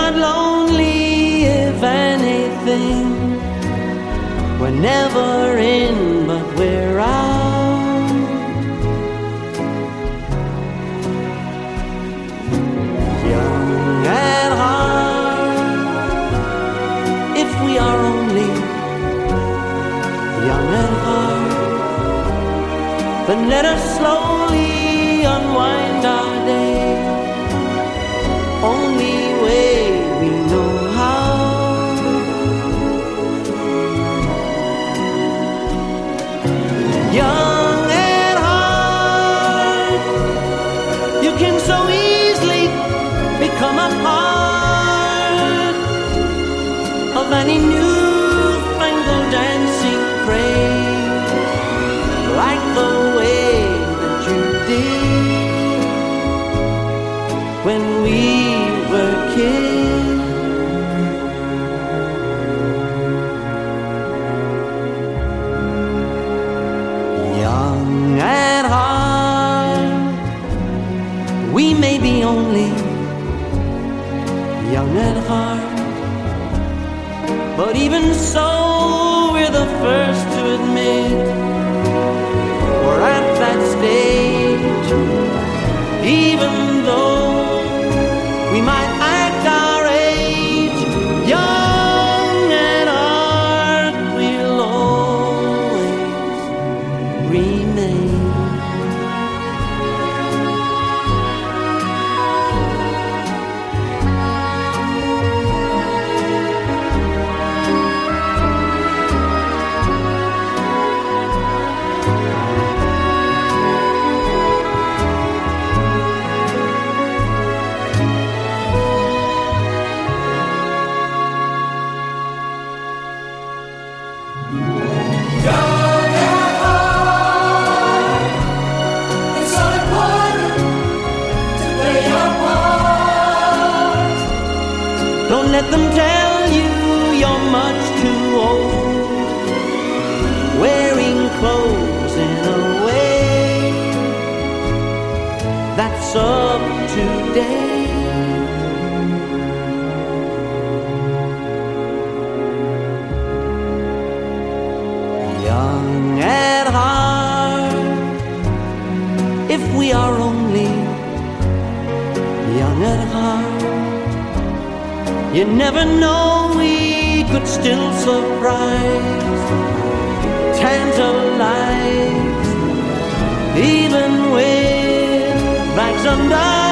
not lonely, if anything. We're never in, but we're out. Young at heart, if we are only young at heart, then let us slowly unwind our day. Only way we know how. Young at heart, you can so easily become a part of any newfangled dancing craze, like the way that you did when we were kids. Young at heart, we may be only young at heart, but even so, we're the first to admit we're at that stage. Even though we might act our age, young at heart, we'll always remain. Don't let them tell you you're much too old, wearing clothes in a way that's up to date. Young at heart, if we are only young at heart, you never know, we could still surprise, tantalize, even with bags under